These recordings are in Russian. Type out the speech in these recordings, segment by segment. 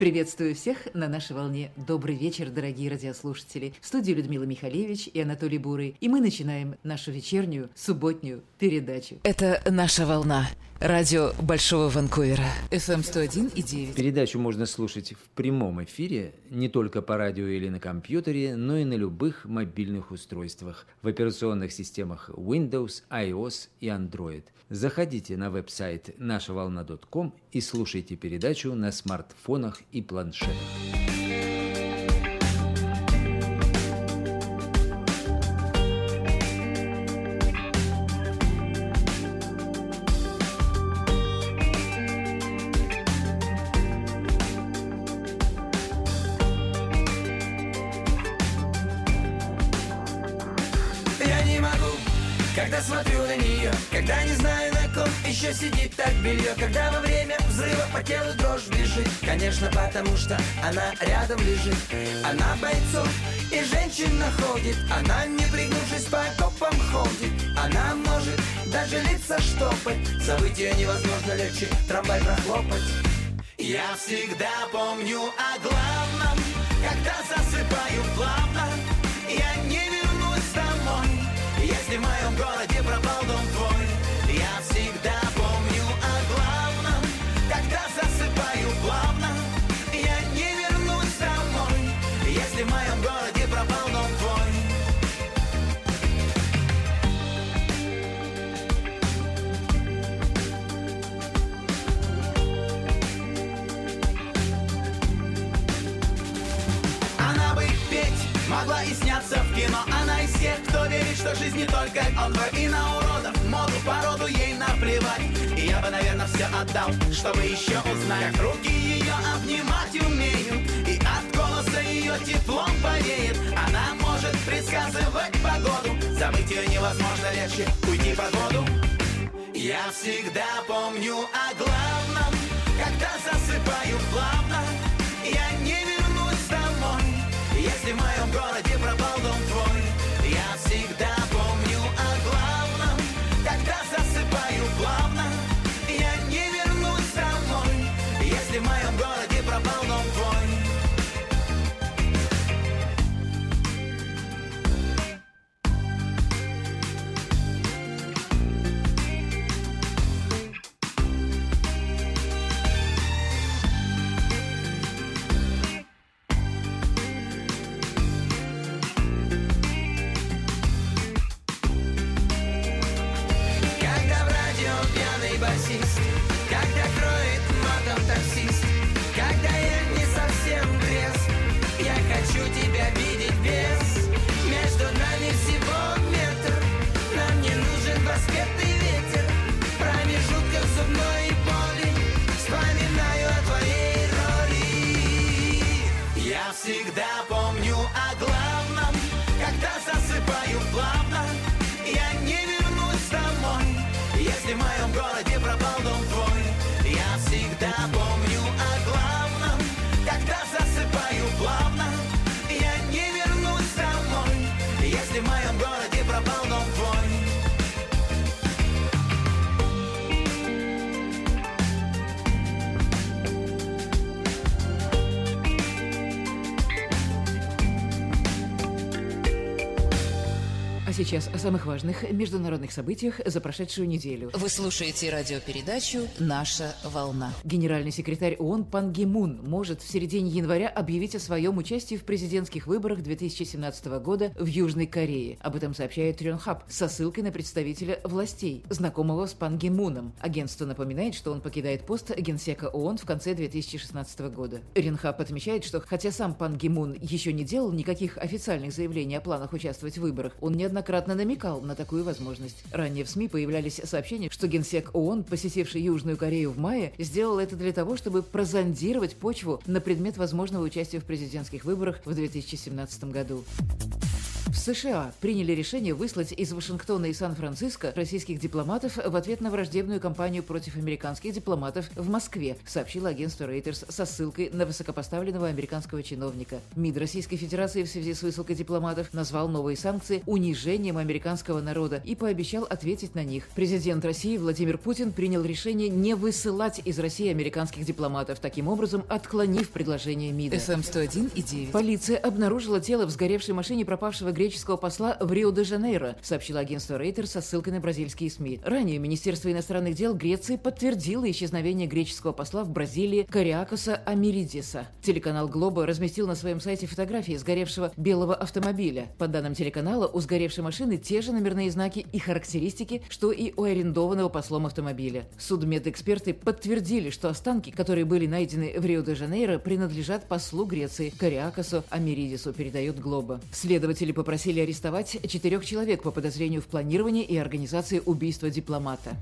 Приветствую всех на нашей волне. Добрый вечер, дорогие радиослушатели. В студии Людмила Михалевич и Анатолий Бурый. И мы начинаем нашу вечернюю, субботнюю передачу. Это «Наша волна». Радио Большого Ванкувера. FM 101,9. Передачу можно слушать в прямом эфире не только по радио или на компьютере, но и на любых мобильных устройствах в операционных системах Windows, iOS и Android. Заходите на веб-сайт нашаволна.com и слушайте передачу на смартфонах и планшетах. Когда смотрю на нее, когда не знаю, на ком еще сидит так белье, когда во время взрыва по телу дрожь бежит, конечно, потому что она рядом лежит. Она бойцов и женщин находит, она, не пригнувшись, по окопам ходит. Она может даже лица штопать, забыть ее невозможно, легче трамвай прохлопать. Я всегда помню о главном, когда засыпаю плавно, я не вернусь домой, если в моем городе пропал дом твой. Я всегда помню о главном, когда засыпаю плавно, я не вернусь домой, если в моем городе пропал дом твой. Она бы петь могла и сняться в кино. Она из тех, кто верит, что жизнь не только он. И на уродов, моду, породу ей наплевать. И я бы, наверное, все отдал, чтобы еще узнать, как руки ее обнимать умеют, и от голоса ее теплом повеет. Она может предсказывать погоду, забыть ее невозможно, легче уйти под воду. Я всегда помню о главном, когда засыпаю плавно, я не вернусь домой, если в моем городе пропал дом твой. Я всегда помню о главном, когда засыпаю плавно, я не вернусь домой, если в моем городе пропал дом твой. Когда кроет матом таксист, когда я не совсем трезв, я хочу тебя видеть без. Между нами всего метр, нам не нужен баскетный ветер. В промежутках зубной боли вспоминаю о твоей роли. Я всегда помню о главном, когда засыпаю плавно, я не вернусь домой, если в моем городе пропал дом твой. Я всегда помню о главном, когда засыпаю плавно, я не вернусь домой, если в моем городе пропал дом твой. А сейчас о самых важных международных событиях за прошедшую неделю. Вы слушаете радиопередачу «Наша волна». Генеральный секретарь ООН Пан Ги Мун может в середине января объявить о своем участии в президентских выборах 2017 года в Южной Корее. Об этом сообщает Рёнхап со ссылкой на представителя властей, знакомого с Пан Ги Муном. Агентство напоминает, что он покидает пост генсека ООН в конце 2016 года. Рёнхап отмечает, что хотя сам Пан Ги Мун еще не делал никаких официальных заявлений о планах участвовать в выборах, он неоднократно намекал на такую возможность. Ранее в СМИ появлялись сообщения, что генсек ООН, посетивший Южную Корею в мае, сделал это для того, чтобы прозондировать почву на предмет возможного участия в президентских выборах в 2017 году. В США приняли решение выслать из Вашингтона и Сан-Франциско российских дипломатов в ответ на враждебную кампанию против американских дипломатов в Москве, сообщило агентство Reuters со ссылкой на высокопоставленного американского чиновника. МИД Российской Федерации в связи с высылкой дипломатов назвал новые санкции унижением американского народа и пообещал ответить на них. Президент России Владимир Путин принял решение не высылать из России американских дипломатов, таким образом отклонив предложение МИДа. FM 101,9. Полиция обнаружила тело в сгоревшей машине пропавшего греческого посла в Рио-де-Жанейро, сообщило агентство Reuters со ссылкой на бразильские СМИ. Ранее Министерство иностранных дел Греции подтвердило исчезновение греческого посла в Бразилии Кариакоса Амиридиса. Телеканал «Глобо» разместил на своем сайте фотографии сгоревшего белого автомобиля. По данным телеканала, у сгоревшей машины те же номерные знаки и характеристики, что и у арендованного послом автомобиля. Судмедэксперты подтвердили, что останки, которые были найдены в Рио-де-Жанейро, принадлежат послу Греции Кариакосу Амиридису, передает «Глобо». Следователи попросили арестовать 4 человек по подозрению в планировании и организации убийства дипломата.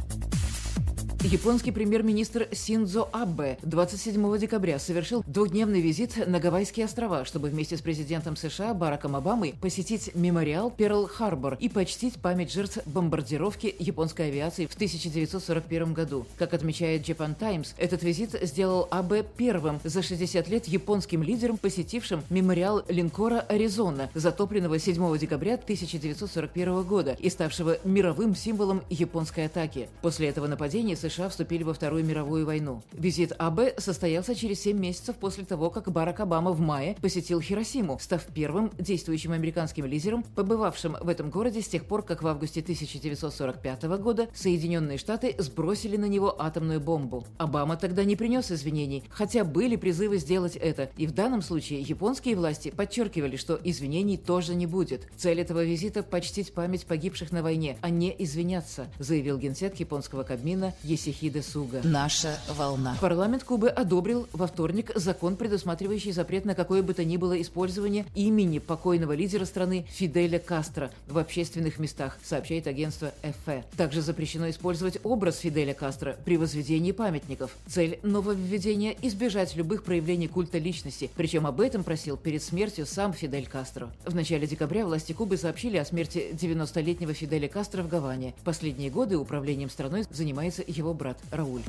Японский премьер-министр Синдзо Абе 27 декабря совершил двухдневный визит на Гавайские острова, чтобы вместе с президентом США Бараком Обамой посетить мемориал Перл-Харбор и почтить память жертв бомбардировки японской авиации в 1941 году. Как отмечает Japan Times, этот визит сделал Абе первым за 60 лет японским лидером, посетившим мемориал линкора «Аризона», затопленного 7 декабря 1941 года и ставшего мировым символом японской атаки. После этого нападения США вступили во Вторую мировую войну. Визит Абе состоялся через 7 месяцев после того, как Барак Обама в мае посетил Хиросиму, став первым действующим американским лидером, побывавшим в этом городе с тех пор, как в августе 1945 года Соединенные Штаты сбросили на него атомную бомбу. Обама тогда не принес извинений, хотя были призывы сделать это, и в данном случае японские власти подчеркивали, что извинений тоже не будет. Цель этого визита – почтить память погибших на войне, а не извиняться, заявил генсек японского Кабмина Йосихиде Суга. Наша волна. Парламент Кубы одобрил во вторник закон, предусматривающий запрет на какое бы то ни было использование имени покойного лидера страны Фиделя Кастро в общественных местах, сообщает агентство ЭФЭ. Также запрещено использовать образ Фиделя Кастро при возведении памятников. Цель нововведения – избежать любых проявлений культа личности, причем об этом просил перед смертью сам Фидель Кастро. В начале декабря власти Кубы сообщили о смерти 90-летнего Фиделя Кастро в Гаване. В последние годы управлением страной занимается его брат Рауль.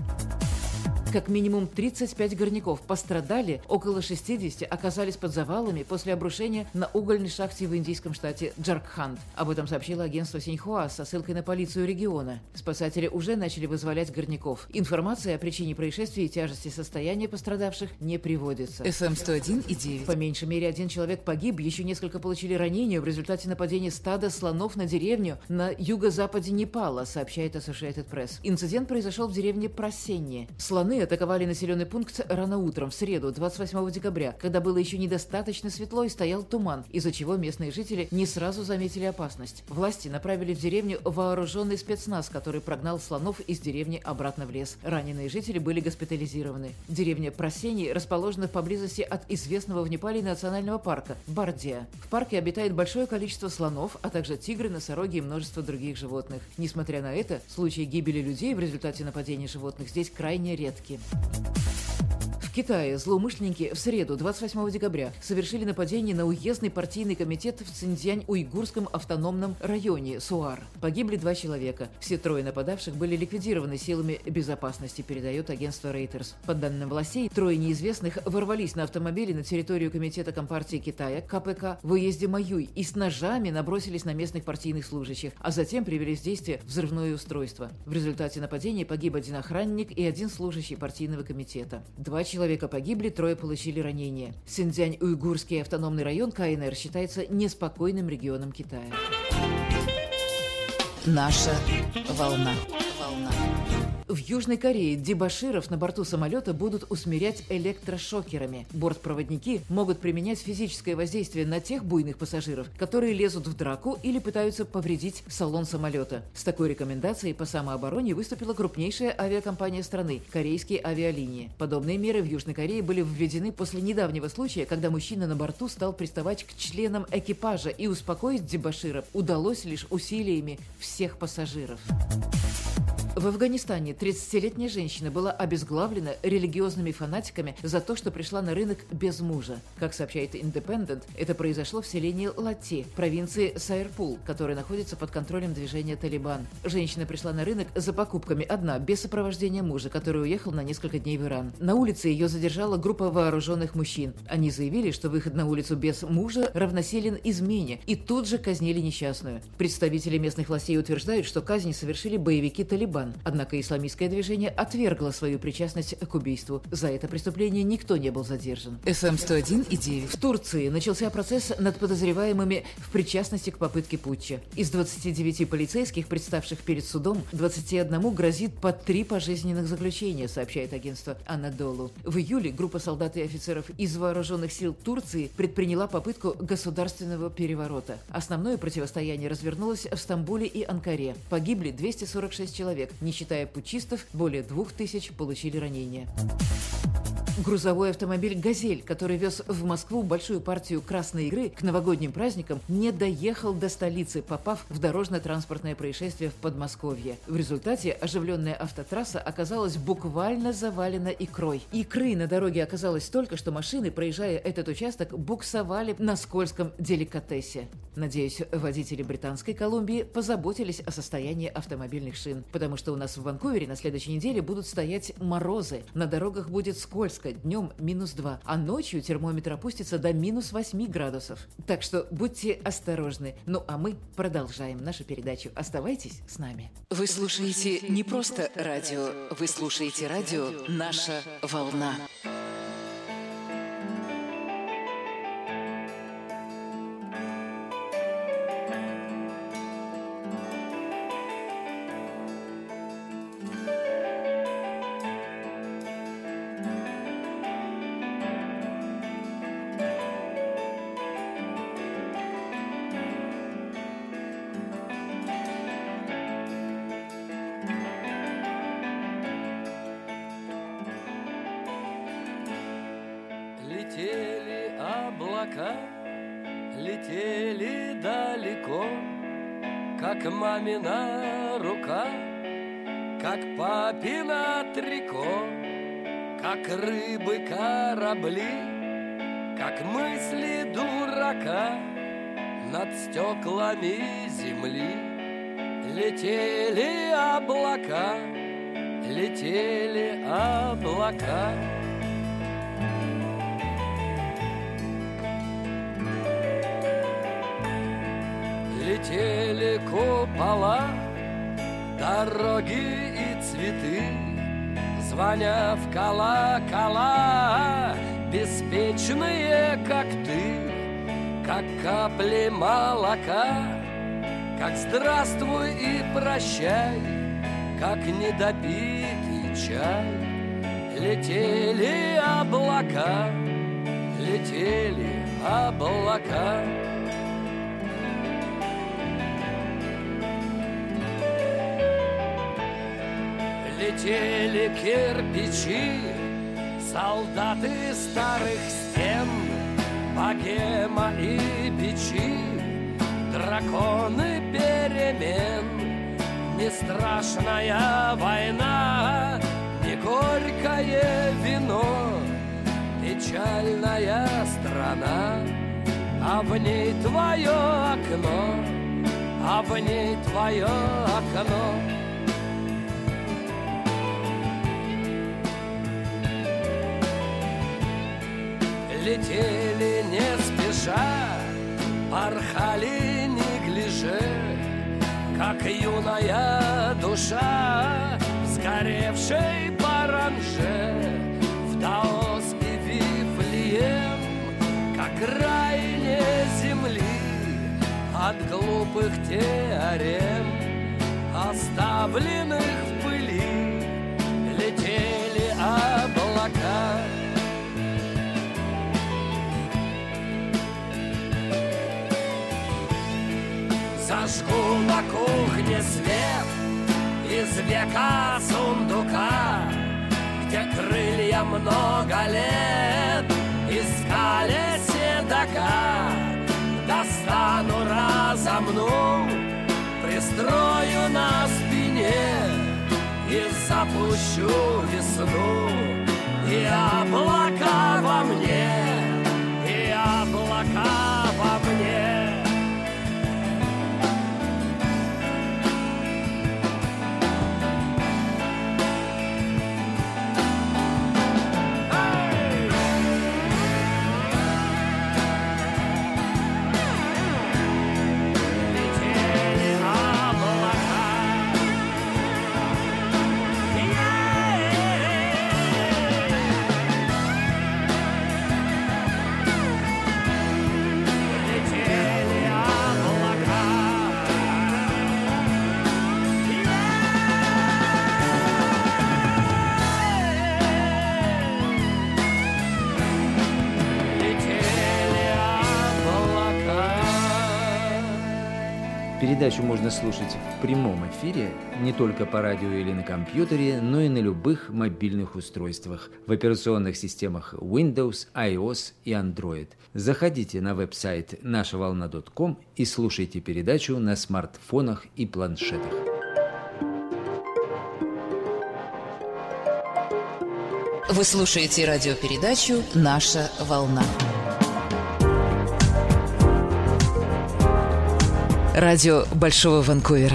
Как минимум 35 горняков пострадали, около 60 оказались под завалами после обрушения на угольной шахте в индийском штате Джаркханд. Об этом сообщило агентство Синьхуа со ссылкой на полицию региона. Спасатели уже начали вызволять горняков. Информация о причине происшествия и тяжести состояния пострадавших не приводится. FM 101,9. По меньшей мере 1 человек погиб, еще несколько получили ранения в результате нападения стада слонов на деревню на юго-западе Непала, сообщает Associated Press. Инцидент произошел в деревне Просенье. Слоны атаковали населенный пункт рано утром в среду, 28 декабря, когда было еще недостаточно светло и стоял туман, из-за чего местные жители не сразу заметили опасность. Власти направили в деревню вооруженный спецназ, который прогнал слонов из деревни обратно в лес. Раненые жители были госпитализированы. Деревня Просенье расположена поблизости от известного в Непале национального парка Бардия. В парке обитает большое количество слонов, а также тигры, носороги и множество других животных. Несмотря на это, случаи гибели людей в результате нападения животных здесь крайне редки. В Китае злоумышленники в среду, 28 декабря, совершили нападение на уездный партийный комитет в Цинцзянь-Уйгурском автономном районе Суар. Погибли 2 человека. Все 3 нападавших были ликвидированы силами безопасности, передает агентство Reuters. По данным властей, 3 неизвестных ворвались на автомобиле на территорию комитета Компартии Китая, КПК, в уезде Маюй и с ножами набросились на местных партийных служащих, а затем привели в действие взрывное устройство. В результате нападения погиб 1 охранник и 1 служащий партийного комитета. 2 человека погибли, 3 получили ранения. Цинцзянь-Уйгурский автономный район КНР считается неспокойным регионом Китая. Наша волна. В Южной Корее дебоширов на борту самолета будут усмирять электрошокерами. Бортпроводники могут применять физическое воздействие на тех буйных пассажиров, которые лезут в драку или пытаются повредить салон самолета. С такой рекомендацией по самообороне выступила крупнейшая авиакомпания страны – Корейские авиалинии. Подобные меры в Южной Корее были введены после недавнего случая, когда мужчина на борту стал приставать к членам экипажа, и успокоить дебоширов удалось лишь усилиями всех пассажиров. В Афганистане 30-летняя женщина была обезглавлена религиозными фанатиками за то, что пришла на рынок без мужа. Как сообщает Independent, это произошло в селении Лати, провинции Сайрпул, которая находится под контролем движения «Талибан». Женщина пришла на рынок за покупками одна, без сопровождения мужа, который уехал на несколько дней в Иран. На улице ее задержала группа вооруженных мужчин. Они заявили, что выход на улицу без мужа равносилен измене, и тут же казнили несчастную. Представители местных властей утверждают, что казнь совершили боевики «Талибан». Однако исламистское движение отвергло свою причастность к убийству. За это преступление никто не был задержан. FM 101,9. В Турции начался процесс над подозреваемыми в причастности к попытке путча. Из 29 полицейских, представших перед судом, 21 грозит по 3 пожизненных заключения, сообщает агентство Анадолу. В июле группа солдат и офицеров из вооруженных сил Турции предприняла попытку государственного переворота. Основное противостояние развернулось в Стамбуле и Анкаре. Погибли 246 человек. Не считая путчистов, более 2000 получили ранения. Грузовой автомобиль «Газель», который вез в Москву большую партию красной икры к новогодним праздникам, не доехал до столицы, попав в дорожно-транспортное происшествие в Подмосковье. В результате оживленная автотрасса оказалась буквально завалена икрой. Икры на дороге оказалось столько, что машины, проезжая этот участок, буксовали на скользком деликатесе. Надеюсь, водители Британской Колумбии позаботились о состоянии автомобильных шин, потому что у нас в Ванкувере на следующей неделе будут стоять морозы. На дорогах будет скользко, днем -2, а ночью термометр опустится до -8 градусов. Так что будьте осторожны. Ну а мы продолжаем нашу передачу. Оставайтесь с нами. Вы слушаете не просто радио, вы слушаете радио «Наша волна». Летели облака, летели далеко, как мамина рука, как папина трико, как рыбы корабли, как мысли дурака над стеклами земли. Летели облака, летели облака. Летели купола, дороги и цветы, звоня в колокола, беспечные, как ты, как капли молока, как здравствуй и прощай, как недопитый чай. Летели облака, летели облака. Летели кирпичи, солдаты старых стен, богема и печи, драконы перемен. Не страшная война, не горькое вино, печальная страна, а в ней твое окно, а в ней твое окно. Летели не спеша, порхали неглиже, как юная душа, сгоревшей паранже, в Даос и Вифлеем, как райне земли, от глупых теорем, оставленных в пыли. Летели облака. Зажгу на кухне свет из века сундука, где крылья много лет искали седока. Достану, разомну, пристрою на спине запущу весну. И облака во мне, и облака во мне. Передачу можно слушать в прямом эфире не только по радио или на компьютере, но и на любых мобильных устройствах в операционных системах Windows, iOS и Android. Заходите на веб-сайт нашаволна.ком и слушайте передачу на смартфонах и планшетах. Вы слушаете радиопередачу «Наша волна». Радио Большого Ванкувера.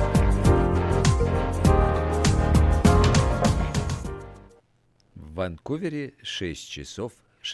В Ванкувере 6 часов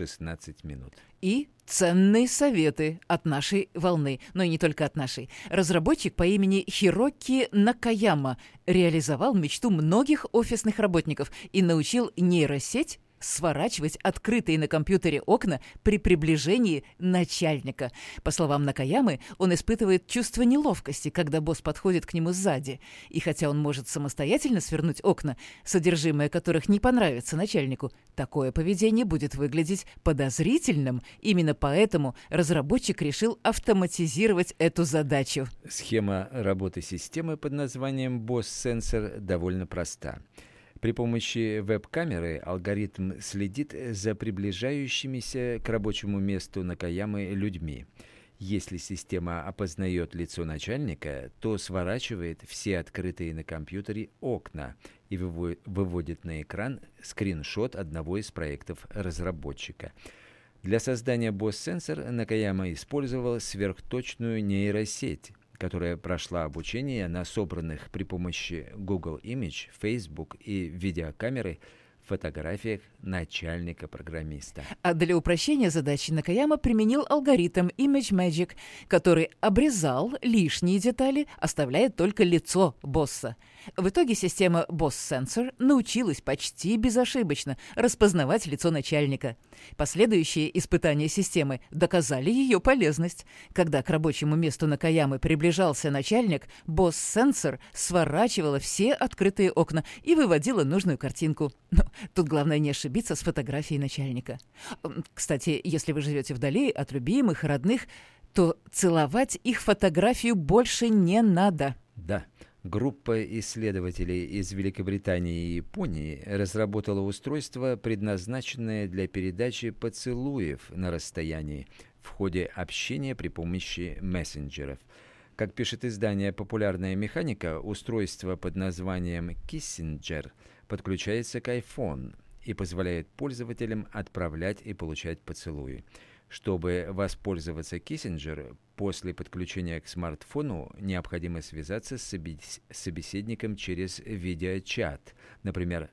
16 минут. И ценные советы от нашей волны, но и не только от нашей. Разработчик по имени Хироки Накаяма реализовал мечту многих офисных работников и научил нейросеть сворачивать открытые на компьютере окна при приближении начальника. По словам Накаямы, он испытывает чувство неловкости, когда босс подходит к нему сзади. И хотя он может самостоятельно свернуть окна, содержимое которых не понравится начальнику, такое поведение будет выглядеть подозрительным. Именно поэтому разработчик решил автоматизировать эту задачу. Схема работы системы под названием Boss Sensor довольно проста. При помощи веб-камеры алгоритм следит за приближающимися к рабочему месту Накаямы людьми. Если система опознает лицо начальника, то сворачивает все открытые на компьютере окна и выводит на экран скриншот одного из проектов разработчика. Для создания Boss Sensor Накаяма использовал сверхточную нейросеть, которая прошла обучение на собранных при помощи Google Image, Facebook и видеокамеры фотографиях начальника-программиста. А для упрощения задачи Накаяма применил алгоритм ImageMagick, который обрезал лишние детали, оставляя только лицо босса. В итоге система Boss Sensor научилась почти безошибочно распознавать лицо начальника. Последующие испытания системы доказали ее полезность. Когда к рабочему месту Накаямы приближался начальник, Boss Sensor сворачивала все открытые окна и выводила нужную картинку. Но тут главное не ошибиться с фотографией начальника. Кстати, если вы живете вдали от любимых и родных, то целовать их фотографию больше не надо. Да. Группа исследователей из Великобритании и Японии разработала устройство, предназначенное для передачи поцелуев на расстоянии в ходе общения при помощи мессенджеров. Как пишет издание «Популярная механика», устройство под названием Kissenger подключается к iPhone и позволяет пользователям отправлять и получать поцелуи. Чтобы воспользоваться Kissenger, после подключения к смартфону необходимо связаться с собеседником через видеочат, например,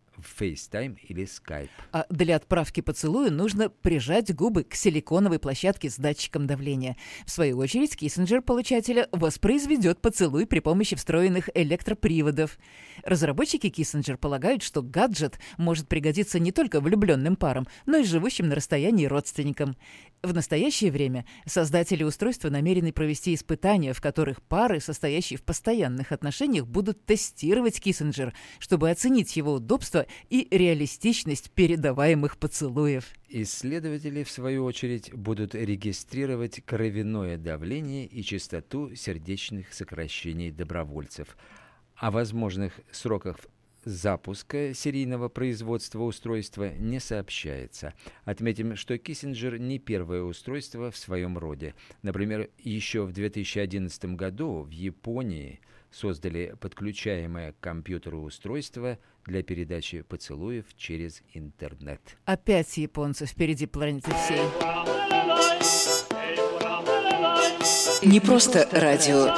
в FaceTime или Skype. А для отправки поцелуя нужно прижать губы к силиконовой площадке с датчиком давления. В свою очередь, Kissenger получателя воспроизведет поцелуй при помощи встроенных электроприводов. Разработчики Kissenger полагают, что гаджет может пригодиться не только влюбленным парам, но и живущим на расстоянии родственникам. В настоящее время создатели устройства намерены провести испытания, в которых пары, состоящие в постоянных отношениях, будут тестировать Kissenger, чтобы оценить его удобство и реалистичность передаваемых поцелуев. Исследователи, в свою очередь, будут регистрировать кровяное давление и частоту сердечных сокращений добровольцев. О возможных сроках запуска серийного производства устройства не сообщается. Отметим, что Kissenger не первое устройство в своем роде. Например, еще в 2011 году в Японии создали подключаемое к компьютеру устройство для передачи поцелуев через интернет. Опять японцы впереди планеты всей. Не просто радио.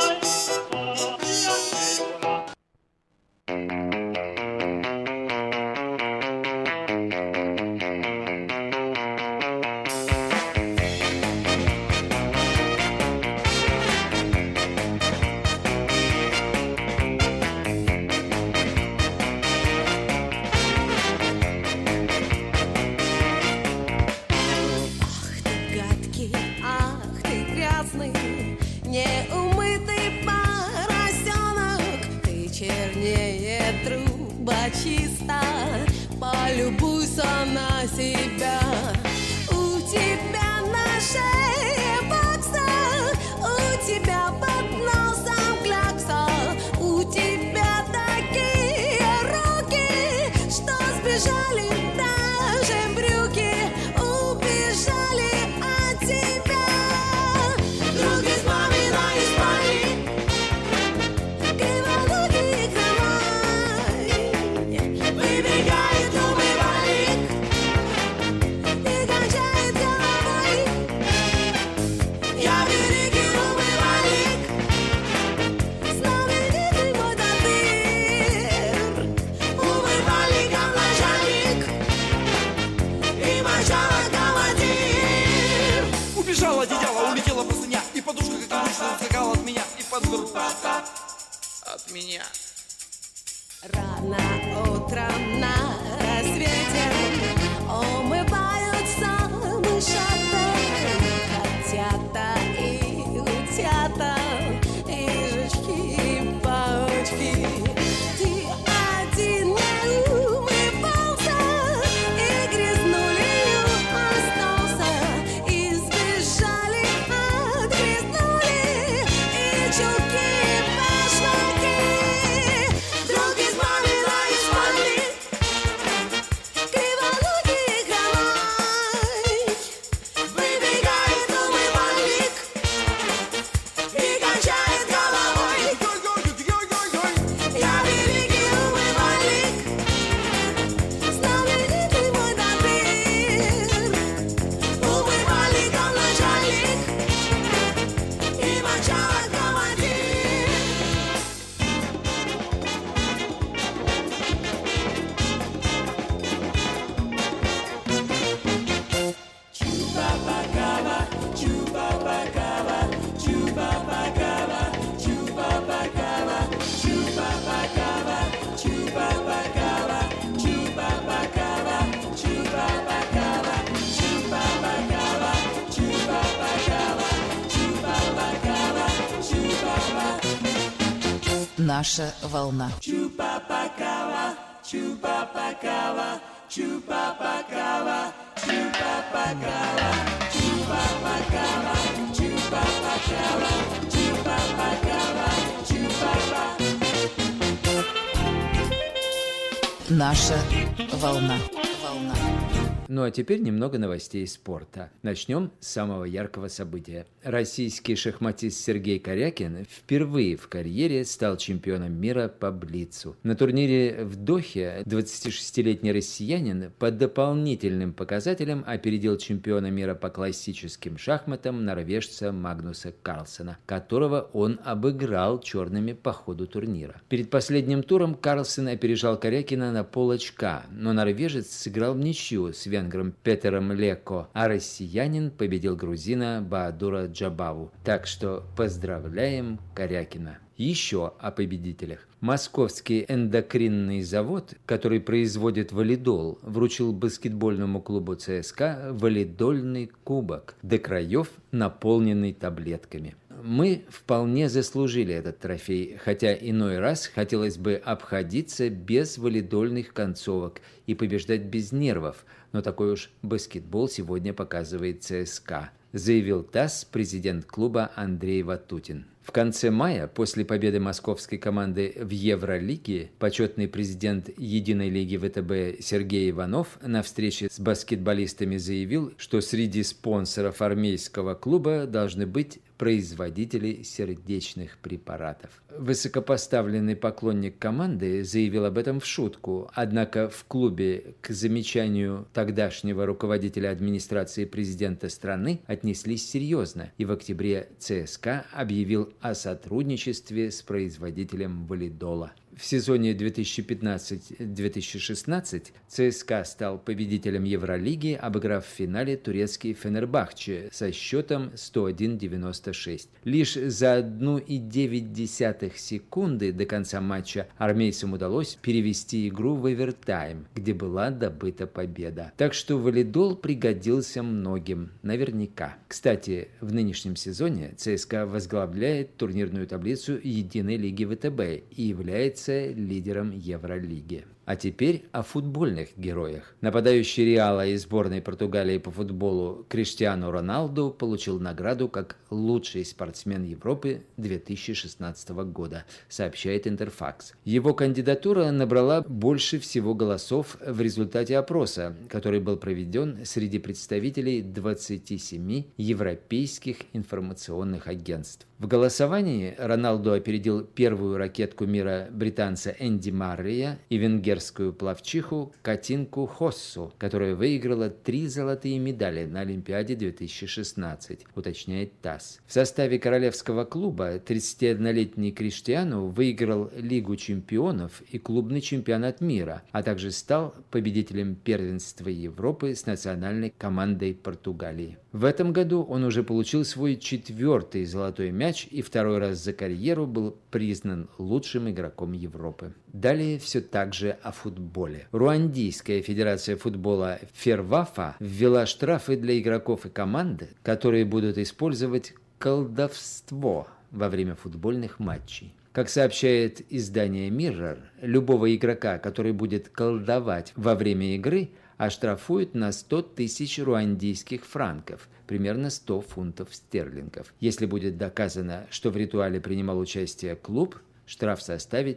Неумытый поросенок, ты чернее трубочиста. Полюбуйся на себя. У тебя на шее бокса, у тебя под носом клякса, у тебя такие руки, что сбежали даже брюки, убежали от тебя. Друг из мамина из пани, криворукий хромой, выбегает умывальник и качает головой. Я великий умывальник, знаменитый мой тапир, умывальником начальник и мочалок командир. Убежала одеяло, улетела простыня, и подушка, как обычно, ускакала от меня, и подвернулся от меня. Рано утром на рассвете умываются мышата, котята и утята, и жучки, и паучки. Ты один не умывался, и грязнулью остался, и сбежали, отгрязнули, и чулки, и башмаки. Друг из мамина из пани, криворукий хромой, выбегает умывальник и качает головой. Я великий умывальник, знаменитый мой тапир, умывальником начальник и мочалок командир. Наша волна. Наша волна. Волна. Ну а теперь немного новостей спорта. Начнем с самого яркого события. Российский шахматист Сергей Карякин впервые в карьере стал чемпионом мира по блицу. На турнире в Дохе 26-летний россиянин по дополнительным показателям опередил чемпиона мира по классическим шахматам норвежца Магнуса Карлсена, которого он обыграл черными по ходу турнира. Перед последним туром Карлсен опережал Карякина на полочка, но норвежец сыграл в ничью с венгром Петером Леко, а россиянин победил грузина Баадура Джабаву. Так что поздравляем Карякина. Еще о победителях. Московский эндокринный завод, который производит валидол, вручил баскетбольному клубу ЦСКА валидольный кубок, до краев наполненный таблетками. Мы вполне заслужили этот трофей, хотя иной раз хотелось бы обходиться без валидольных концовок и побеждать без нервов, но такой уж баскетбол сегодня показывает ЦСКА, заявил ТАСС президент клуба Андрей Ватутин. В конце мая, после победы московской команды в Евролиге, почетный президент Единой лиги ВТБ Сергей Иванов на встрече с баскетболистами заявил, что среди спонсоров армейского клуба должны быть производители сердечных препаратов. Высокопоставленный поклонник команды заявил об этом в шутку, однако в клубе к замечанию тогдашнего руководителя администрации президента страны отнеслись серьезно, и в октябре ЦСКА объявил о сотрудничестве с производителем валидола. В сезоне 2015-2016 ЦСКА стал победителем Евролиги, обыграв в финале турецкий Фенербахче со счетом 101-96. Лишь за 1,9 секунды до конца матча армейцам удалось перевести игру в овертайм, где была добыта победа. Так что валидол пригодился многим, наверняка. Кстати, в нынешнем сезоне ЦСКА возглавляет турнирную таблицу Единой лиги ВТБ и является лидером Евролиги. А теперь о футбольных героях. Нападающий Реала и сборной Португалии по футболу Криштиану Роналду получил награду как лучший спортсмен Европы 2016 года, сообщает Интерфакс. Его кандидатура набрала больше всего голосов в результате опроса, который был проведен среди представителей 27 европейских информационных агентств. В голосовании Роналду опередил первую ракетку мира британца Энди Маррея и венгерскую пловчиху Катинку Хоссу, которая выиграла 3 золотые медали на Олимпиаде 2016, уточняет ТАСС. В составе королевского клуба 31-летний Криштиану выиграл Лигу чемпионов и клубный чемпионат мира, а также стал победителем первенства Европы с национальной командой Португалии. В этом году он уже получил свой 4-й золотой мяч и второй раз за карьеру был признан лучшим игроком Европы. Далее все так же о футболе. Руандийская федерация футбола Фервафа ввела штрафы для игроков и команд, которые будут использовать колдовство во время футбольных матчей. Как сообщает издание Mirror, любого игрока, который будет колдовать во время игры, оштрафуют на 100 тысяч руандийских франков, примерно 100 фунтов стерлингов. Если будет доказано, что в ритуале принимал участие клуб, штраф составит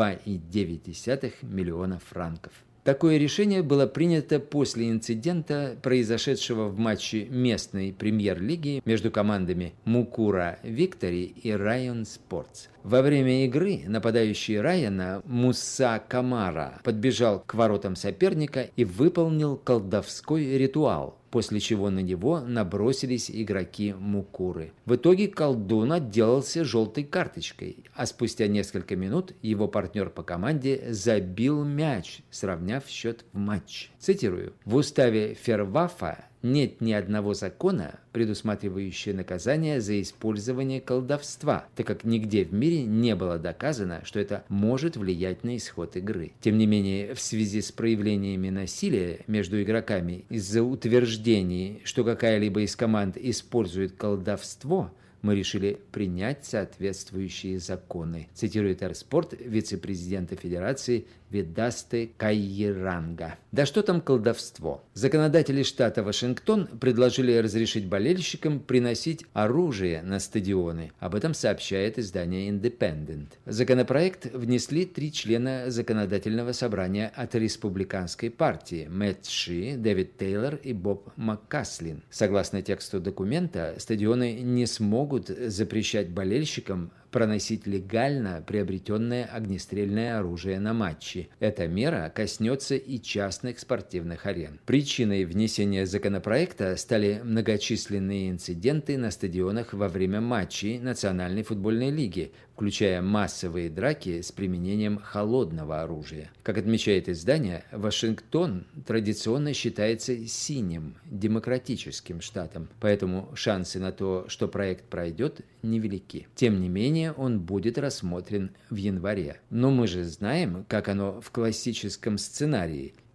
2,9 миллиона франков. Такое решение было принято после инцидента, произошедшего в матче местной премьер-лиги между командами Мукура Виктори и Район Спортс. Во время игры нападающий Райана Муса Камара подбежал к воротам соперника и выполнил колдовской ритуал, после чего на него набросились игроки Мукуры. В итоге колдун отделался желтой карточкой, а спустя несколько минут его партнер по команде забил мяч, сравняв счет в матче. Цитирую: «В уставе Фервафа нет ни одного закона, предусматривающего наказание за использование колдовства, так как нигде в мире не было доказано, что это может влиять на исход игры. Тем не менее, в связи с проявлениями насилия между игроками из-за утверждений, что какая-либо из команд использует колдовство, мы решили принять соответствующие законы», цитирует Арспорт вице-президента Федерации Ведасты Кайеранга. Да что там колдовство? Законодатели штата Вашингтон предложили разрешить болельщикам приносить оружие на стадионы. Об этом сообщает издание Independent. Законопроект внесли 3 члена законодательного собрания от республиканской партии: Мэтт Ши, Дэвид Тейлор и Боб Маккаслин. Согласно тексту документа, стадионы не смогут запрещать болельщикам проносить легально приобретенное огнестрельное оружие на матчи. Эта мера коснется и частных спортивных арен. Причиной внесения законопроекта стали многочисленные инциденты на стадионах во время матчей Национальной футбольной лиги, включая массовые драки с применением холодного оружия. Как отмечает издание, Вашингтон традиционно считается синим, демократическим штатом, поэтому шансы на то, что проект пройдет, невелики. Тем не менее, он будет рассмотрен в январе. Но мы же знаем, как оно в классическом сценарии.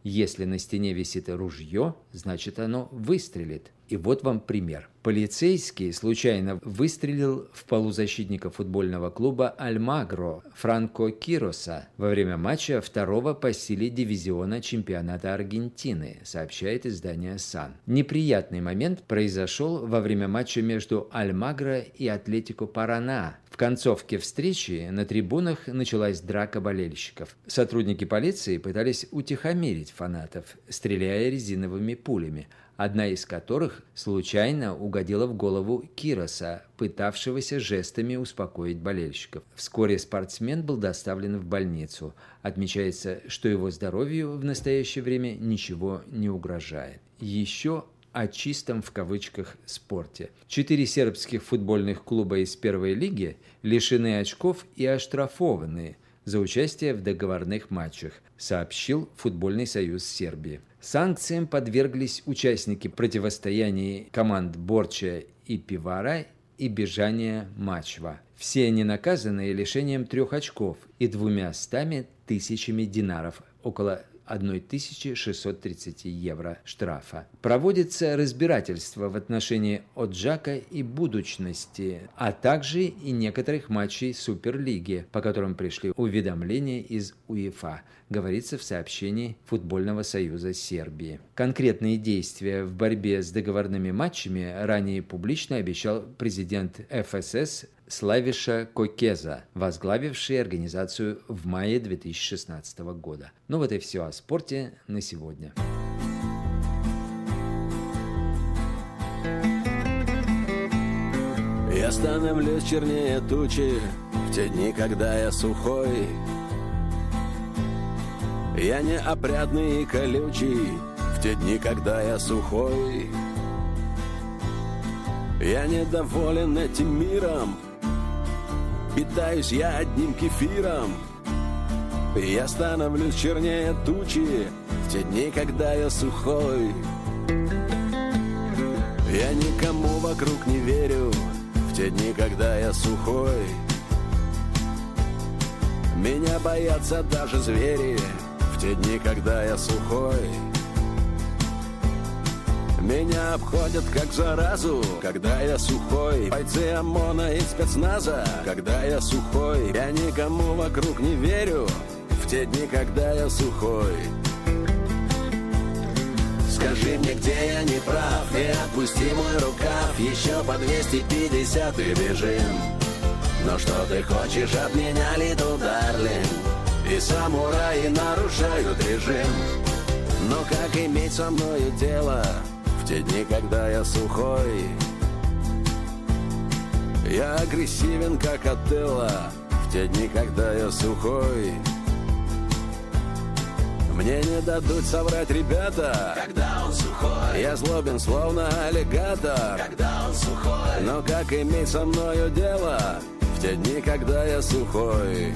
Если на стене висит ружье, значит оно выстрелит. И вот вам пример. Полицейский случайно выстрелил в полузащитника футбольного клуба «Альмагро» Франко Кироса во время матча второго по силе дивизиона чемпионата Аргентины, сообщает издание «Сан». Неприятный момент произошел во время матча между «Альмагро» и «Атлетико Парана». В концовке встречи на трибунах началась драка болельщиков. Сотрудники полиции пытались утихомирить фанатов, стреляя резиновыми пулями, одна из которых случайно угодила в голову Кироса, пытавшегося жестами успокоить болельщиков. Вскоре спортсмен был доставлен в больницу. Отмечается, что его здоровью в настоящее время ничего не угрожает. Еще о чистом в кавычках спорте. 4 сербских футбольных клуба из первой лиги лишены очков и оштрафованы за участие в договорных матчах, сообщил Футбольный союз Сербии. Санкциям подверглись участники противостояний команд Борча и Пивара и Бежания Мачва. Все они наказаны лишением 3 очков и 200 тысячами динаров, около 1630 евро штрафа. Проводится разбирательство в отношении Оджака и Будучности, а также и некоторых матчей Суперлиги, по которым пришли уведомления из УЕФА, говорится в сообщении Футбольного союза Сербии. Конкретные действия в борьбе с договорными матчами ранее публично обещал президент ФСС Славиша Кокеза, возглавивший организацию в мае 2016 года. Ну вот и все о спорте на сегодня. Я становлюсь чернее тучи в те дни, когда я сухой. Я неопрятный и колючий в те дни, когда я сухой. Я недоволен этим миром, питаюсь я одним кефиром. Я становлюсь чернее тучи в те дни, когда я сухой. Я никому вокруг не верю в те дни, когда я сухой. Меня боятся даже звери в те дни, когда я сухой. Меня обходят как заразу, когда я сухой. Бойцы ОМОНа и спецназа, когда я сухой. Я никому вокруг не верю в те дни, когда я сухой. Скажи мне, где я не прав, и отпусти мой рукав. Еще по 250 и бежим. Но что ты хочешь от меня, Little Darling? И самураи нарушают режим. Но как иметь со мною дело в те дни, когда я сухой? Я агрессивен, как Отелло, в те дни, когда я сухой. Мне не дадут соврать ребята, когда он сухой. Я злобен, словно аллигатор, когда он сухой. Но как иметь со мною дело в те дни, когда я сухой?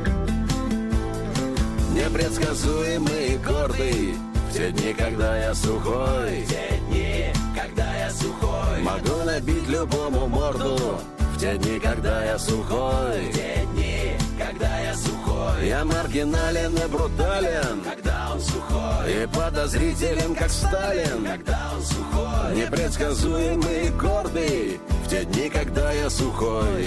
Непредсказуемый и гордый в те дни, когда я сухой. В те дни, когда я сухой. Могу набить любому морду в те дни, когда я сухой. В те дни, когда я сухой. Я маргинален и брутален, когда он сухой. И подозрителен, как Сталин, когда он сухой. Непредсказуемый и гордый в те дни, когда я сухой.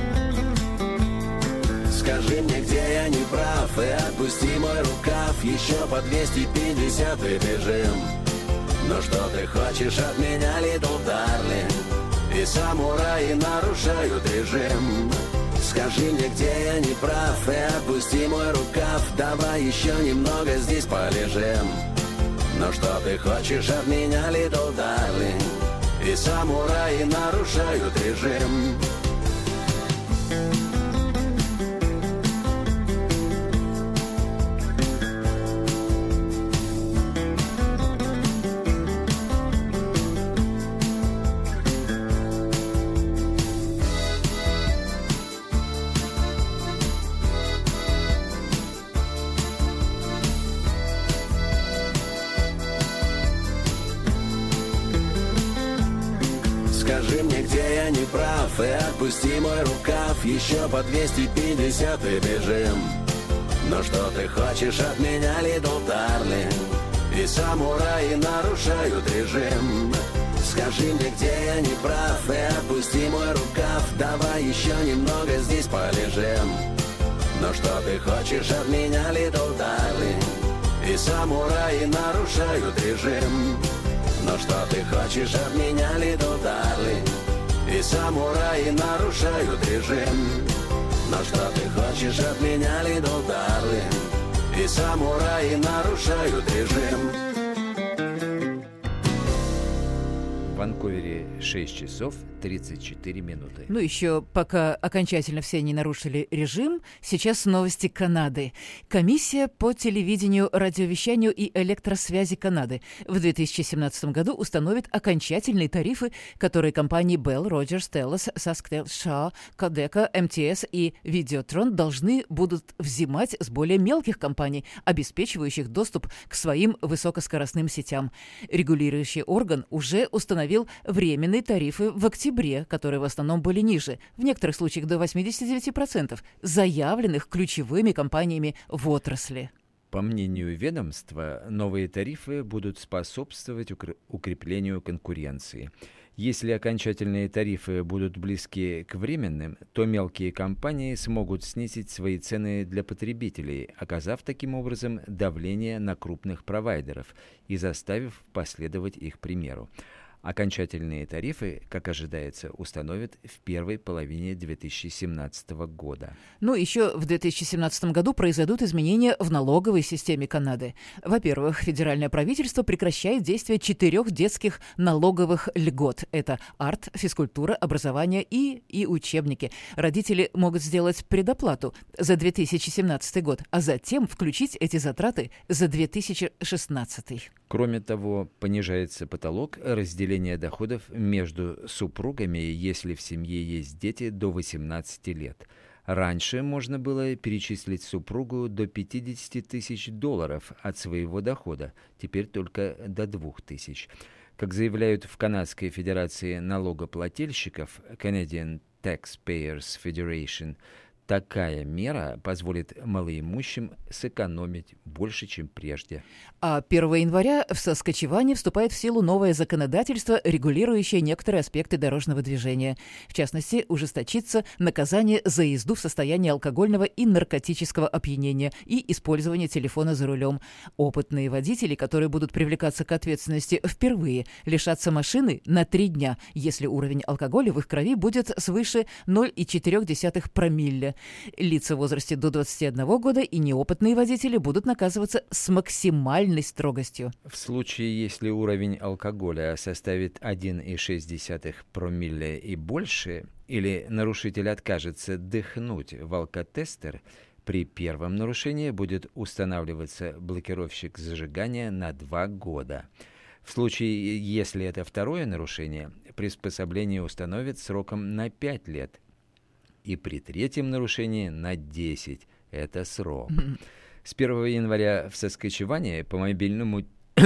Скажи мне, где я не прав, и отпусти мой рукав. Еще по 250 и бежим. Но что ты хочешь от меня, Little Darling? И самураи нарушают режим. Скажи мне, где я не прав, и отпусти мой рукав. Давай еще немного здесь полежим. Но что ты хочешь от меня, Little Darling? И самураи нарушают режим. Скажи мне, где я не прав, и отпусти мой рукав. Еще по 250 и бежим. Но что ты хочешь от меня, Little Darling? И самураи нарушают режим. Скажи мне, где я не прав, и отпусти мой рукав. Давай еще немного здесь полежим. Но что ты хочешь от меня, little darling? И самураи нарушают режим. Но что ты хочешь от меня, little darling? И самураи нарушают режим. Но что ты хочешь от меня, little darling? И самураи нарушают режим. В Ванкувере 6 часов 34 минуты. Ну, еще пока окончательно все не нарушили режим, сейчас новости Канады. Комиссия по телевидению, радиовещанию и электросвязи Канады в 2017 году установит окончательные тарифы, которые компании Bell, Rogers, Telus, Sasktel, Shaw, Codeco, MTS и Videotron должны будут взимать с более мелких компаний, обеспечивающих доступ к своим высокоскоростным сетям. Регулирующий орган уже установил временные тарифы в октябре, которые в основном были ниже, в некоторых случаях до 89%, заявленных ключевыми компаниями в отрасли. По мнению ведомства, новые тарифы будут способствовать укреплению конкуренции. Если окончательные тарифы будут близки к временным, то мелкие компании смогут снизить свои цены для потребителей, оказав таким образом давление на крупных провайдеров и заставив последовать их примеру. Окончательные тарифы, как ожидается, установят в первой половине 2017 года. Ну, еще в 2017 году произойдут изменения в налоговой системе Канады. Во-первых, федеральное правительство прекращает действие 4 детских налоговых льгот. Это арт, физкультура, образование и учебники. Родители могут сделать предоплату за 2017 год, а затем включить эти затраты за 2016. Кроме того, понижается потолок разделения доходов между супругами, если в семье есть дети до 18 лет. Раньше можно было перечислить супругу до $50 тысяч от своего дохода, теперь только до 2000. Как заявляют в Канадской федерации налогоплательщиков Canadian Taxpayers Federation, такая мера позволит малоимущим сэкономить больше, чем прежде. А 1 января в Саскачеване вступает в силу новое законодательство, регулирующее некоторые аспекты дорожного движения. В частности, ужесточится наказание за езду в состоянии алкогольного и наркотического опьянения и использование телефона за рулем. Опытные водители, которые будут привлекаться к ответственности впервые, лишатся машины на 3 дня, если уровень алкоголя в их крови будет свыше 0,4 промилле. Лица в возрасте до 21 года и неопытные водители будут наказываться с максимальной строгостью. В случае, если уровень алкоголя составит 1,6 промилле и больше, или нарушитель откажется дыхнуть в алкотестер, при первом нарушении будет устанавливаться блокировщик зажигания на 2 года. В случае, если это второе нарушение, приспособление установят сроком на 5 лет. И при 3-м нарушении на 10. Это срок. С 1 января в Саскачеване по мобильному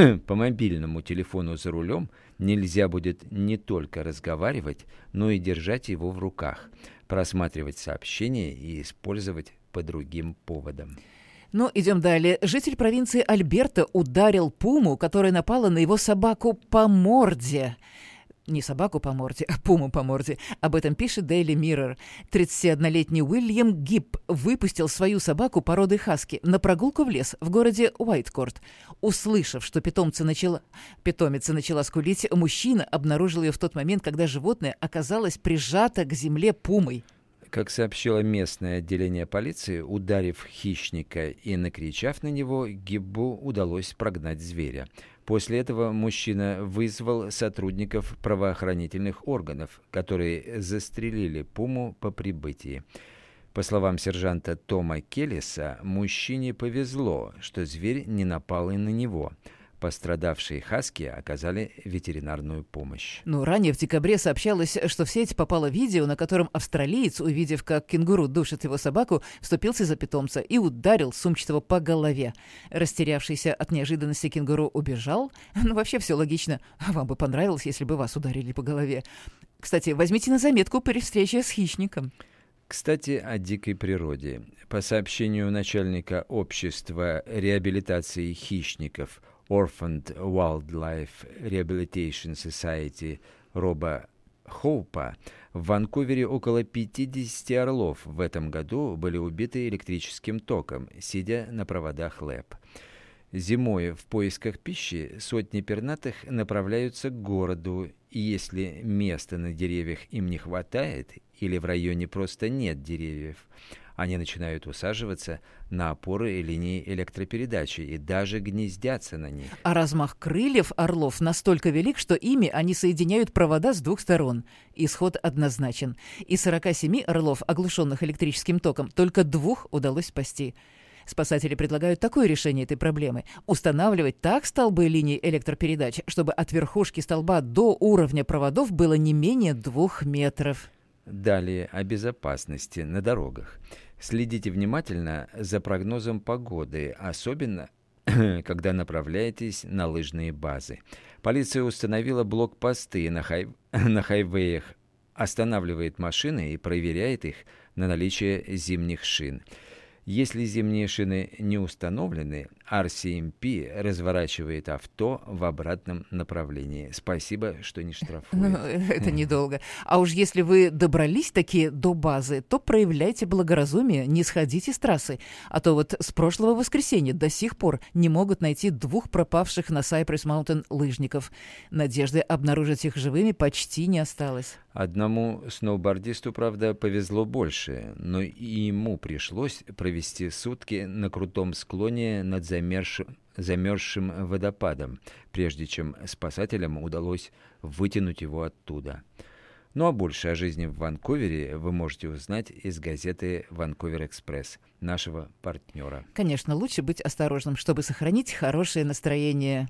телефону за рулем нельзя будет не только разговаривать, но и держать его в руках, просматривать сообщения и использовать по другим поводам. Ну, идем далее. Житель провинции Альберта ударил пуму, которая напала на его собаку по морде. Не собаку по морде, а пуму по морде. Об этом пишет Daily Mirror. 31-летний Уильям Гиб выпустил свою собаку породы хаски на прогулку в лес в городе Уайткорт. Услышав, что питомица начала скулить, мужчина обнаружил ее в тот момент, когда животное оказалось прижато к земле пумой. Как сообщило местное отделение полиции, ударив хищника и накричав на него, Гиббу удалось прогнать зверя. После этого мужчина вызвал сотрудников правоохранительных органов, которые застрелили пуму по прибытии. По словам сержанта Тома Келлиса, мужчине повезло, что зверь не напал и на него. Пострадавшие хаски оказали ветеринарную помощь. Ну, ранее в декабре сообщалось, что в сеть попало видео, на котором австралиец, увидев, как кенгуру душит его собаку, вступился за питомца и ударил сумчатого по голове. Растерявшийся от неожиданности кенгуру убежал. Ну, вообще все логично. Вам бы понравилось, если бы вас ударили по голове. Кстати, возьмите на заметку при встрече с хищником. Кстати, о дикой природе. По сообщению начальника общества реабилитации хищников Orphaned Wildlife Rehabilitation Society Роба Хоупа, в Ванкувере около 50 орлов в этом году были убиты электрическим током, сидя на проводах ЛЭП. Зимой в поисках пищи сотни пернатых направляются к городу, и если места на деревьях им не хватает или в районе просто нет деревьев, они начинают усаживаться на опоры и линии электропередачи и даже гнездятся на них. А размах крыльев орлов настолько велик, что ими они соединяют провода с двух сторон. Исход однозначен. Из 47 орлов, оглушенных электрическим током, только 2 удалось спасти. Спасатели предлагают такое решение этой проблемы – устанавливать так столбы линий электропередач, чтобы от верхушки столба до уровня проводов было не менее 2 метров. Далее о безопасности на дорогах. Следите внимательно за прогнозом погоды, особенно когда направляетесь на лыжные базы. Полиция установила блокпосты на хайвеях, останавливает машины и проверяет их на наличие зимних шин. Если зимние шины не установлены, RCMP разворачивает авто в обратном направлении. Спасибо, что не штрафует. Это недолго. А уж если вы добрались-таки до базы, то проявляйте благоразумие, не сходите с трассы. А то вот с прошлого воскресенья до сих пор не могут найти 2 пропавших на Cypress Mountain лыжников. Надежды обнаружить их живыми почти не осталось. Одному сноубордисту, правда, повезло больше, но и ему пришлось провести сутки на крутом склоне над замерзшим водопадом, прежде чем спасателям удалось вытянуть его оттуда. Ну а больше о жизни в Ванкувере вы можете узнать из газеты «Ванкувер Экспресс», нашего партнера. Конечно, лучше быть осторожным, чтобы сохранить хорошее настроение.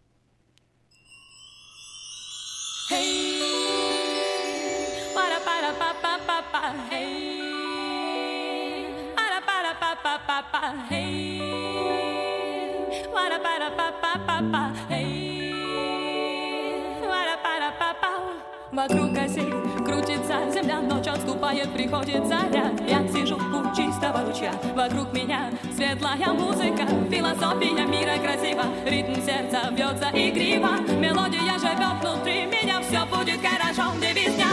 Вокруг оси крутится земля, ночь отступает, приходит заря. Я сижу у чистого ручья, вокруг меня светлая музыка. Философия мира красива, ритм сердца бьется игриво. Мелодия живет внутри меня, все будет хорошо, девиз дня.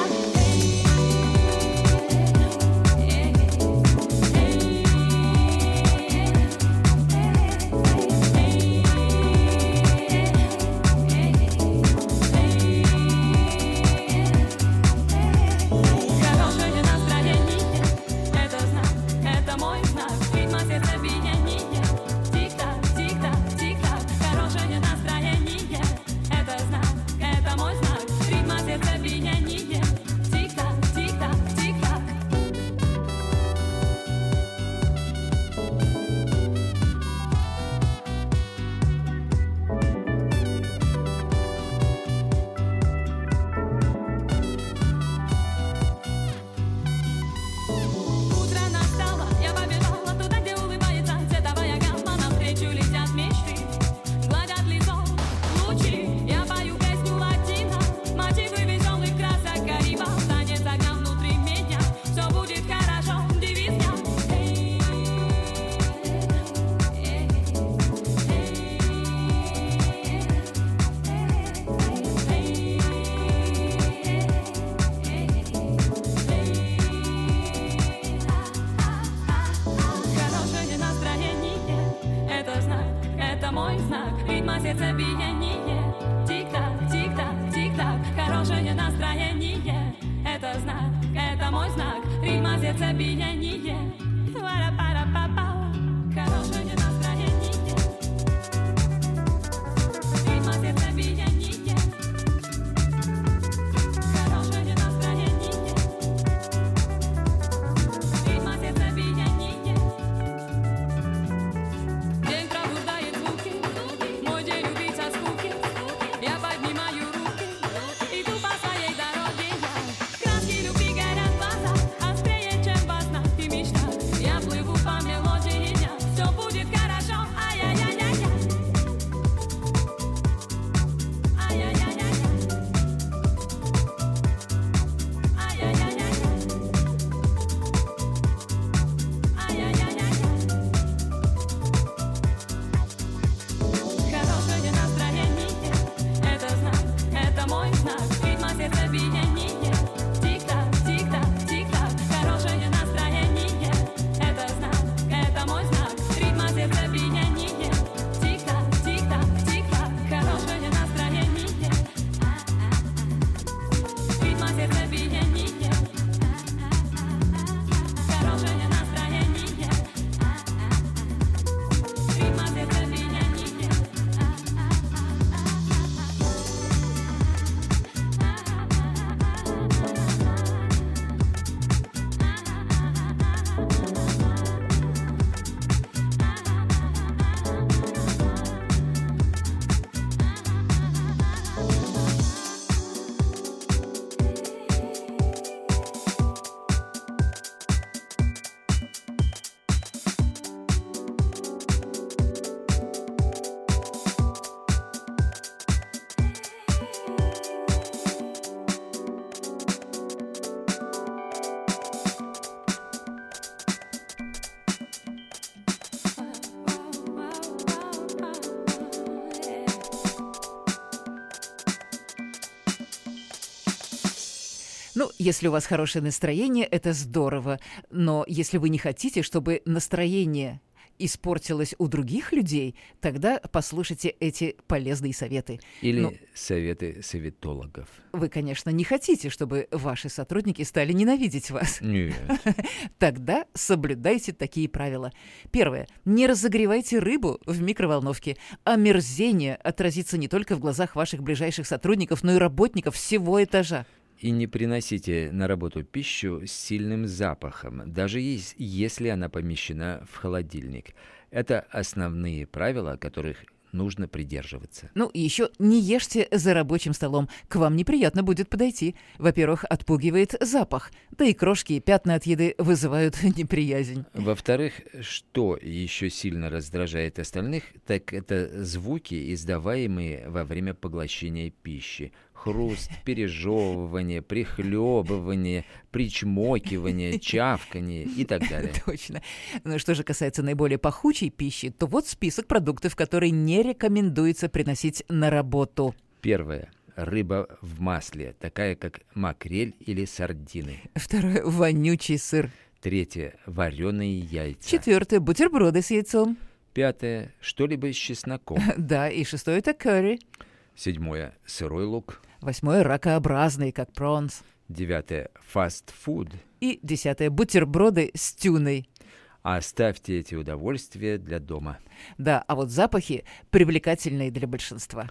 Ну, если у вас хорошее настроение, это здорово. Но если вы не хотите, чтобы настроение испортилось у других людей, тогда послушайте эти полезные советы. Или советы советологов. Вы, конечно, не хотите, чтобы ваши сотрудники стали ненавидеть вас. Нет. Тогда соблюдайте такие правила. Первое. Не разогревайте рыбу в микроволновке. Омерзение отразится не только в глазах ваших ближайших сотрудников, но и работников всего этажа. И не приносите на работу пищу с сильным запахом, даже если она помещена в холодильник. Это основные правила, которых нужно придерживаться. Ну и еще не ешьте за рабочим столом. К вам неприятно будет подойти. Во-первых, отпугивает запах. Да и крошки и пятна от еды вызывают неприязнь. Во-вторых, что еще сильно раздражает остальных, так это звуки, издаваемые во время поглощения пищи. Хруст, пережевывание, прихлебывание, причмокивание, чавканье и так далее. Точно. Ну, что же касается наиболее пахучей пищи, то вот список продуктов, которые не рекомендуется приносить на работу. Первое. Рыба в масле, такая как макрель или сардины. Второе. Вонючий сыр. Третье. Вареные яйца. Четвертое. Бутерброды с яйцом. Пятое. Что-либо с чесноком. Да, и шестое – это curry. Седьмое. Сырой лук. Восьмое – ракообразный, как пронс. Девятое. Фастфуд. И 10. Бутерброды с тюной. Оставьте эти удовольствия для дома. Да, а вот запахи привлекательные для большинства.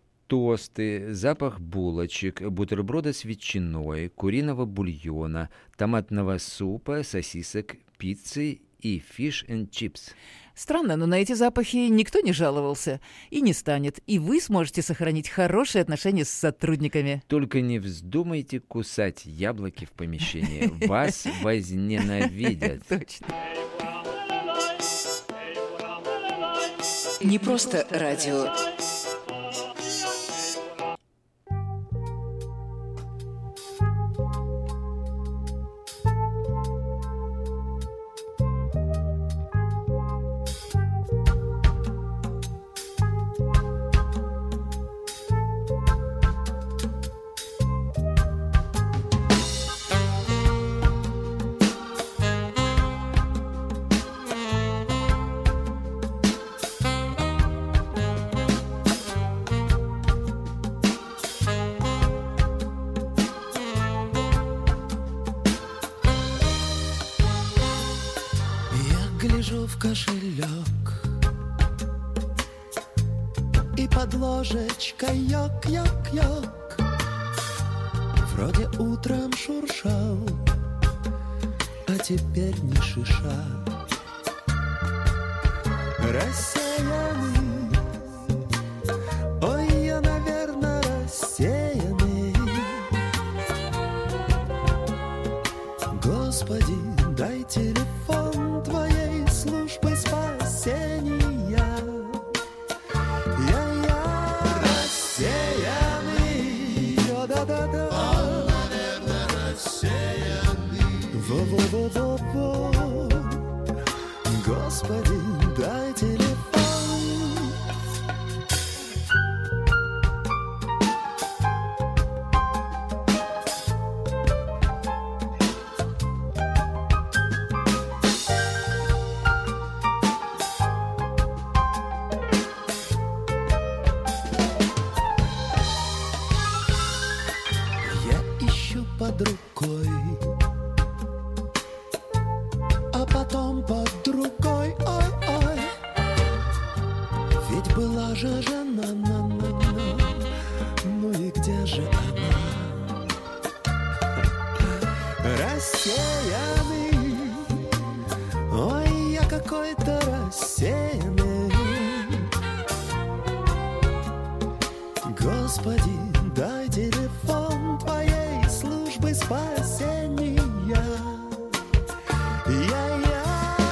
Тосты, запах булочек, бутерброда с ветчиной, куриного бульона, томатного супа, сосисок, пиццы и fish and chips. Странно, но на эти запахи никто не жаловался и не станет, и вы сможете сохранить хорошие отношения с сотрудниками. Только не вздумайте кусать яблоки в помещении. Вас возненавидят. Точно. Не просто радио. Гляжу в кошелек, и под ложечкой йок-йок-йок вроде утром шуршал, а теперь ни шиша. Рассеянный, ой, я, наверное, рассеянный. Господи, дай телефон твоей службы спасения. Я рассеянный, да-да-да-да. Он, наверное, рассеянный. Во-во-во-во-во. Господи, дай телефон. Под рукой, а потом под другой, ой-ой. Ведь была же жена, ну и где же она? Рассеянный, ой, я какой-то рассеянный. Господи, дай телефон твоей службы спасения. Я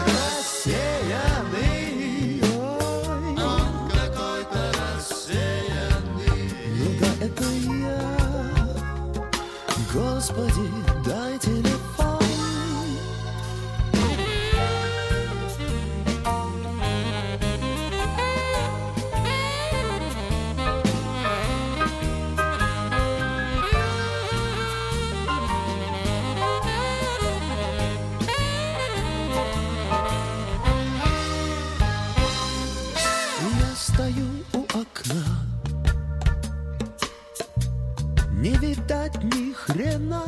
рассеянный, ой. Он какой-то рассеянный. Ну да, это я. Господи, дай телефон. арена.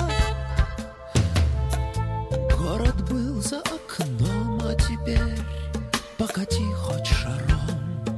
Город был за окном, а теперь покати хоть шаром.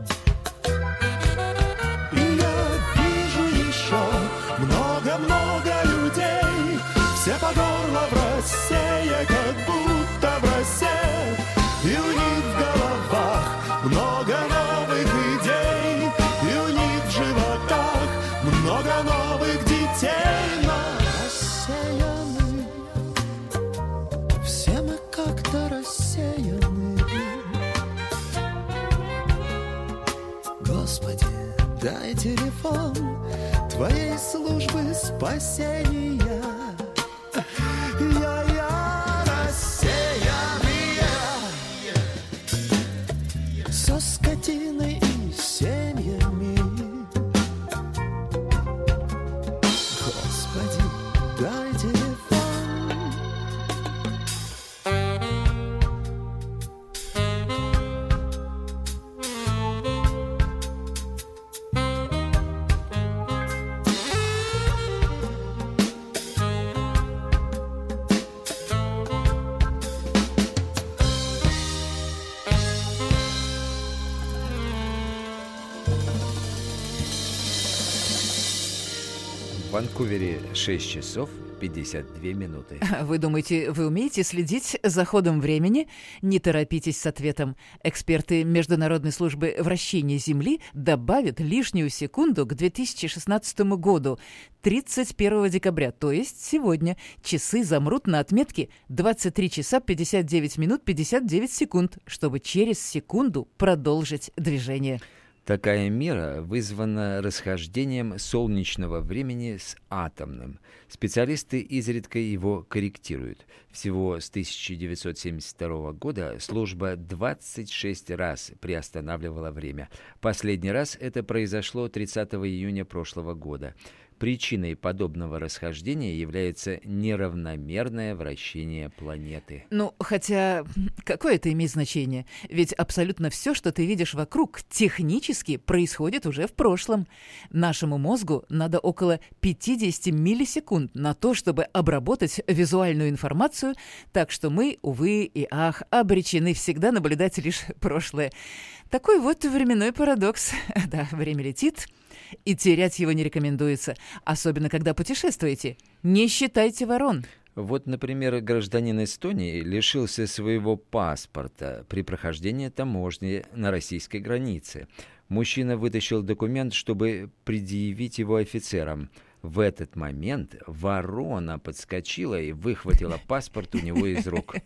И я вижу еще много-много людей, все по горло в России, как будто в России. И у них в головах много новых идей, и у них в животах много новых детей. Но рассеяны, все мы как-то рассеяны. Господи, дай телефон твоей службы спасения. Я рассеянные, со скотиной и семьями. Господи, дай телефон. В Ванкувере 6 часов 52 минуты. Вы думаете, вы умеете следить за ходом времени? Не торопитесь с ответом. Эксперты Международной службы вращения Земли добавят лишнюю секунду к 2016 году. 31 декабря, то есть сегодня, часы замрут на отметке 23 часа 59 минут 59 секунд, чтобы через секунду продолжить движение. Такая мера вызвана расхождением солнечного времени с атомным. Специалисты изредка его корректируют. Всего с 1972 года служба 26 раз приостанавливала время. Последний раз это произошло 30 июня прошлого года. Причиной подобного расхождения является неравномерное вращение планеты. Ну, хотя, какое это имеет значение? Ведь абсолютно все, что ты видишь вокруг, технически происходит уже в прошлом. Нашему мозгу надо около 50 миллисекунд на то, чтобы обработать визуальную информацию, так что мы, увы и ах, обречены всегда наблюдать лишь прошлое. Такой вот временной парадокс. Да, время летит, и терять его не рекомендуется, особенно когда путешествуете. Не считайте ворон. Вот, например, гражданин Эстонии лишился своего паспорта при прохождении таможни на российской границе. Мужчина вытащил документ, чтобы предъявить его офицерам. В этот момент ворона подскочила и выхватила паспорт у него из рук.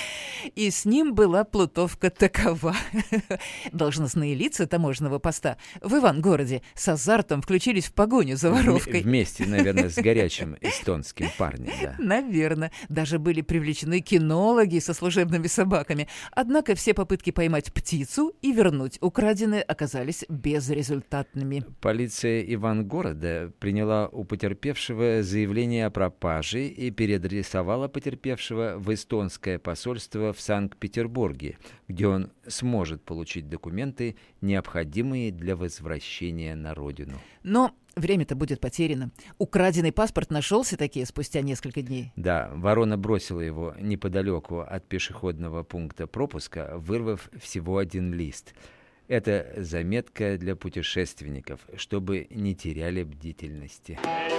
И с ним была плутовка такова. Должностные лица таможенного поста в Ивангороде с азартом включились в погоню за воровкой. Вместе, наверное, с горячим эстонским парнем, да. Наверное. Даже были привлечены кинологи со служебными собаками. Однако все попытки поймать птицу и вернуть украденное оказались безрезультатными. Полиция Ивангорода приняла у потерпевшего заявление о пропаже и переадресовала потерпевшего в эстонское посольство в Санкт-Петербурге, где он сможет получить документы, необходимые для возвращения на родину. Но время-то будет потеряно. Украденный паспорт нашелся таки спустя несколько дней. Да, ворона бросила его неподалеку от пешеходного пункта пропуска, вырвав всего один лист. Это заметка для путешественников, чтобы не теряли бдительности.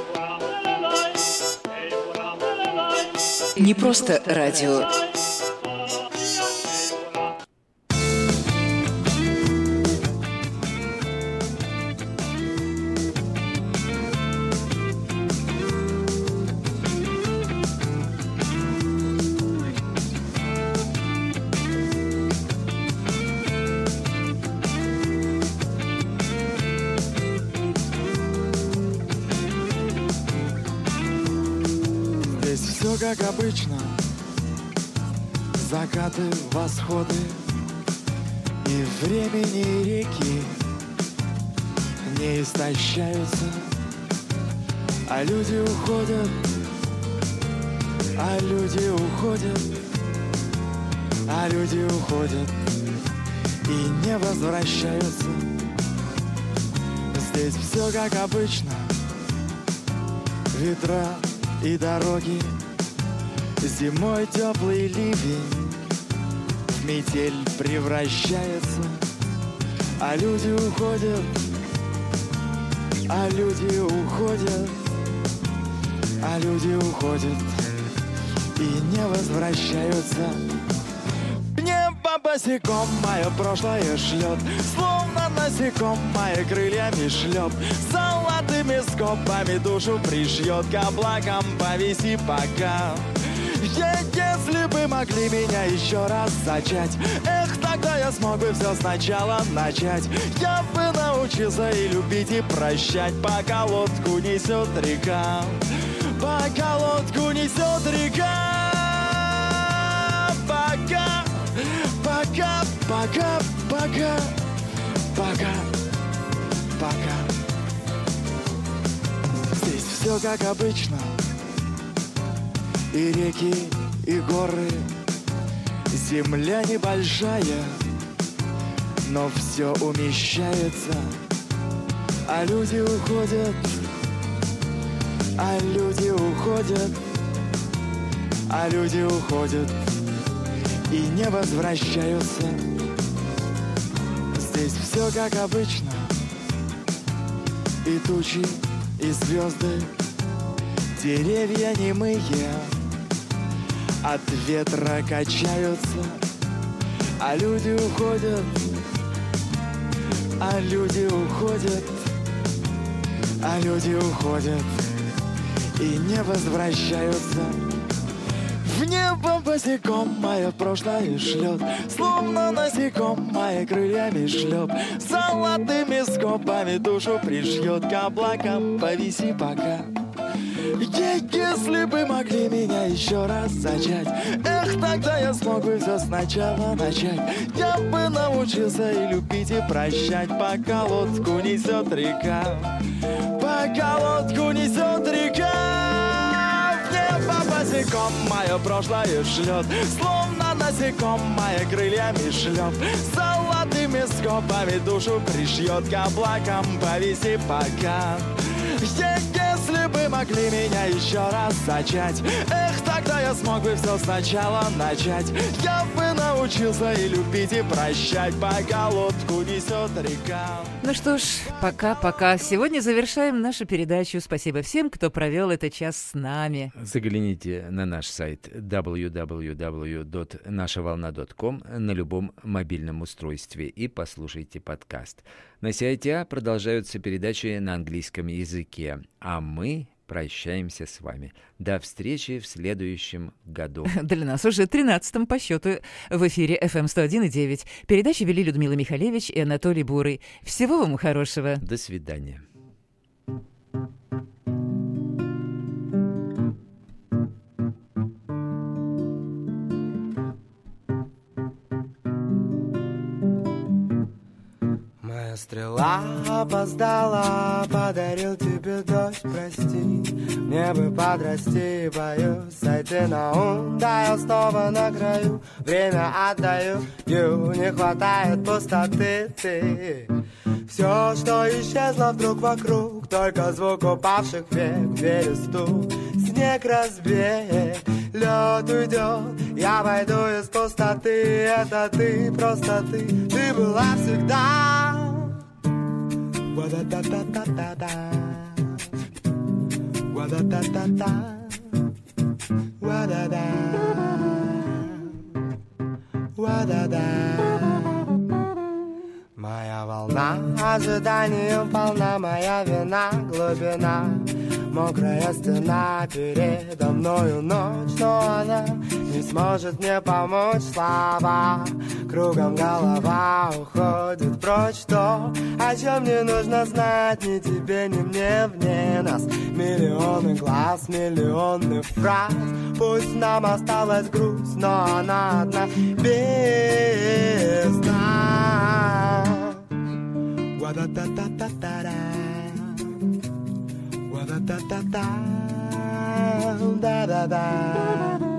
Не просто радио. Все как обычно, закаты, восходы и времени реки не истощаются, а люди уходят, а люди уходят, а люди уходят и не возвращаются. Здесь все как обычно, ветра и дороги. Зимой теплый ливень в метель превращается, а люди уходят, а люди уходят, а люди уходят и не возвращаются. Небо босиком мое прошлое шлет, словно насекомое крыльями шлеп, золотыми скобами душу пришьет, к облакам повиси пока. Если бы могли меня еще раз зачать, эх, тогда я смог бы все сначала начать. Я бы научился и любить, и прощать, пока лодку несет река, пока лодку несет река. Пока, пока, пока, пока, пока, пока. Здесь все как обычно, и реки, и горы, земля небольшая, но все умещается, а люди уходят, а люди уходят, а люди уходят и не возвращаются. Здесь все как обычно, и тучи, и звезды, деревья немые от ветра качаются, а люди уходят, а люди уходят, а люди уходят и не возвращаются. В небо босиком мое прошлое шлет, словно насекомое крыльями шлеп, золотыми скобами душу пришьет, к облакам повиси пока. Если бы могли меня еще раз зачать, эх, тогда я смог бы все сначала начать. Я бы научился и любить, и прощать, пока лодку несет река, пока лодку несет река. В небо босиком мое прошлое шлет, словно насекомое крыльями шлеп, золотыми скобами душу пришьет, к облакам повиси пока. Если бы могли меня еще раз зачать, эх, тогда я смог бы все сначала начать. Я бы научился и любить, и прощать, пока лодку несет река. Ну что ж, пока-пока. Сегодня завершаем нашу передачу. Спасибо всем, кто провел этот час с нами. Загляните на наш сайт www.нашаволна.com на любом мобильном устройстве и послушайте подкаст. На сайте А продолжаются передачи на английском языке, а мы прощаемся с вами. До встречи в следующем году. Для нас уже 13-м по счету в эфире FM 101,9. Передачу вели Людмила Михалевич и Анатолий Бурый. Всего вам хорошего. До свидания. Стрела опоздала, подарил тебе дождь, прости. Мне бы подрасти, боюсь сойти на ум. Да, я снова на краю, время отдаю, не хватает пустоты. Ты все, что исчезло вдруг вокруг, только звук упавших век, двери стук, снег разбег, лед уйдет, я войду из пустоты. Это ты, просто ты была всегда. Wa-da-da-da-da-da-da, wa-da-da-da-da, wa-da-da, wa-da-da. Моя волна ожиданием полна, моя вина глубина, мокрая стена передо мною ночь, но она не сможет мне помочь. Слова кругом голова уходит прочь. То, о чем не нужно знать ни тебе, ни мне, вне нас миллионы глаз, миллионы фраз. Пусть нам осталась грусть, но она одна без нас. Wa-da-da-da-da-da-da, wa-da-da-da-da, da-da-da.